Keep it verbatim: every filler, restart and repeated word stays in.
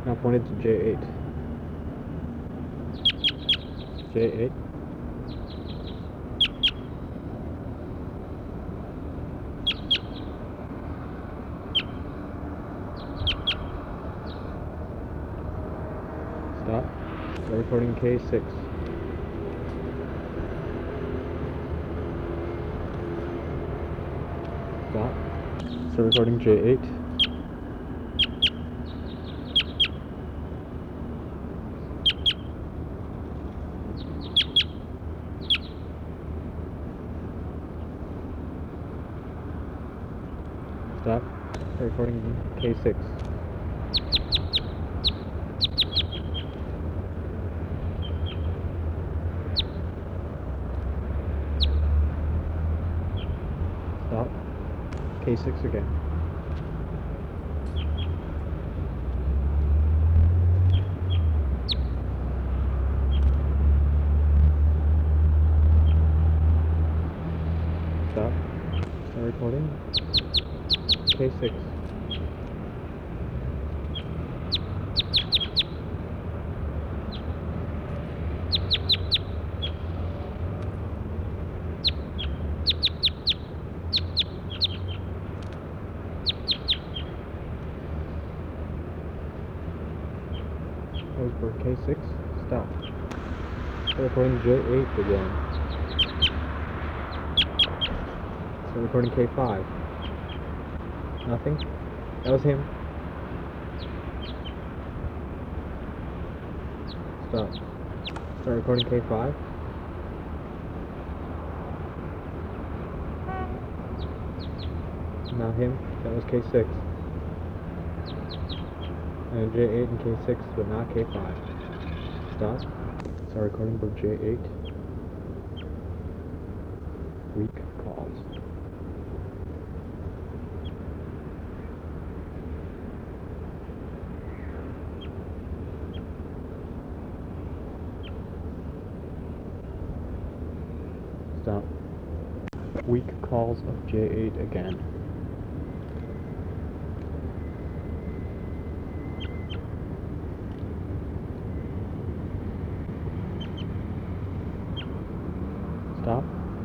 Now pointed to J eight. J eight. Stop. Start recording K six. Stop. Start recording J eight. Stop. Start recording K six. Stop. K six again. Stop. Start recording K six. That was for K six. Stop. Start recording J eight again. Start recording K five. Nothing? That was him. Stop. Start recording K five. Not him. That was K six. And J eight and K six, but not K five. Stop. Start recording for J eight. Weak calls. Stop. Weak calls of J eight again.